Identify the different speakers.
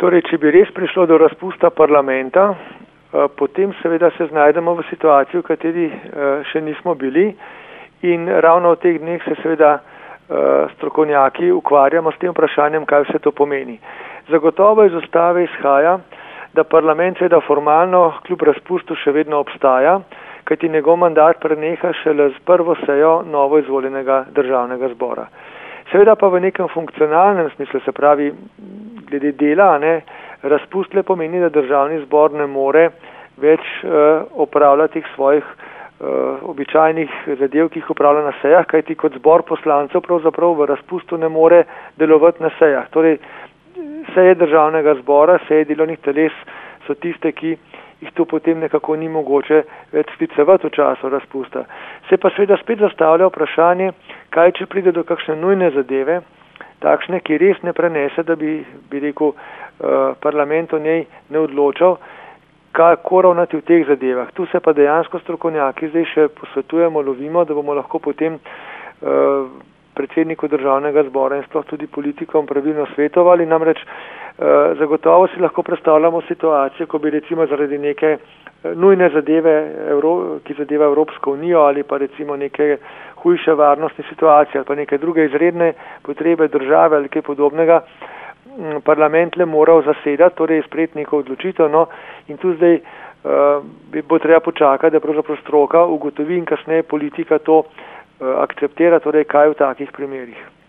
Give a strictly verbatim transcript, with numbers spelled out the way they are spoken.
Speaker 1: Torej, če bi res prišlo do razpusta parlamenta, potem seveda se znajdemo v situaciji, v kateri še nismo bili in ravno v teh dneh se seveda strokovnjaki ukvarjamo s tem vprašanjem, kaj vse to pomeni. Zagotovo iz ustave izhaja, da parlament seveda formalno kljub razpustu še vedno obstaja, kajti njegov mandat preneha šele z prvo sejo novo izvoljenega državnega zbora. Seveda pa v nekem funkcionalnem smislu, se pravi glede dela, ne, razpust le pomeni, da državni zbor ne more več uh, opravljati svojih uh, običajnih zadev, ki jih upravlja na sejah, kajti kot zbor poslancev pravzaprav v razpustu ne more delovati na sejah. Torej, seje državnega zbora, seje delovnih teles so tiste, ki jih tu potem nekako ni mogoče več sklicevati v času razpusta. Se pa seveda spet zastavlja vprašanje, kaj če pride do kakšne nujne zadeve, takšne, ki res ne prenese, da bi, bi rekel, uh, parlament o njej ne odločal, kako ravnati v teh zadevah. Tu se pa dejansko strokovnjaki zdaj še posvetujemo, lovimo, da bomo lahko potem uh, predsedniku državnega zbora in sploh tudi politikom pravilno svetovali. Namreč uh, zagotovo si lahko predstavljamo situacijo, ko bi recimo zaradi neke nujne zadeve, Evro, ki zadeva Evropsko unijo ali pa recimo neke hujše varnostne situacije ali pa neke druge izredne potrebe države ali kaj podobnega, parlament le moral zasedati, torej sprejeti neko odločitev, no, in tu zdaj uh, bo treba počakati, da pravzaprav stroka ugotovi in kasneje politika to uh, akceptira, torej kaj v takih primerih.